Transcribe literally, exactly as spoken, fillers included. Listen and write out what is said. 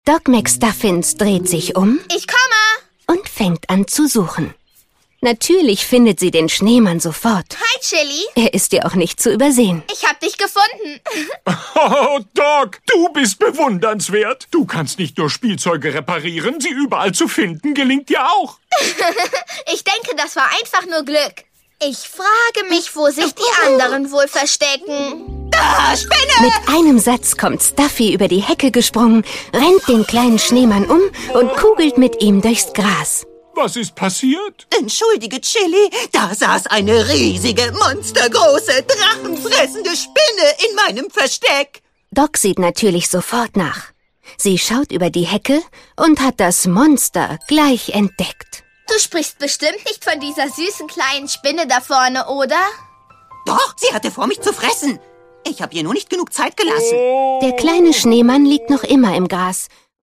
Doc McStuffins dreht sich um Ich komme! und fängt an zu suchen. Natürlich findet sie den Schneemann sofort. Hi, Chili. Er ist ja auch nicht zu übersehen. Ich hab dich gefunden. Oh, Doc, du bist bewundernswert. Du kannst nicht nur Spielzeuge reparieren, sie überall zu finden gelingt dir auch. Ich denke, das war einfach nur Glück. Ich frage mich, wo sich die anderen wohl verstecken. Ah, Spinne! Mit einem Satz kommt Stuffy über die Hecke gesprungen, rennt den kleinen Schneemann um und kugelt mit ihm durchs Gras. Was ist passiert? Entschuldige, Chili, da saß eine riesige, monstergroße, drachenfressende Spinne in meinem Versteck. Doc sieht natürlich sofort nach. Sie schaut über die Hecke und hat das Monster gleich entdeckt. Du sprichst bestimmt nicht von dieser süßen kleinen Spinne da vorne, oder? Doch, sie hatte vor, mich zu fressen. Ich habe ihr nur nicht genug Zeit gelassen. Der kleine Schneemann liegt noch immer im Gras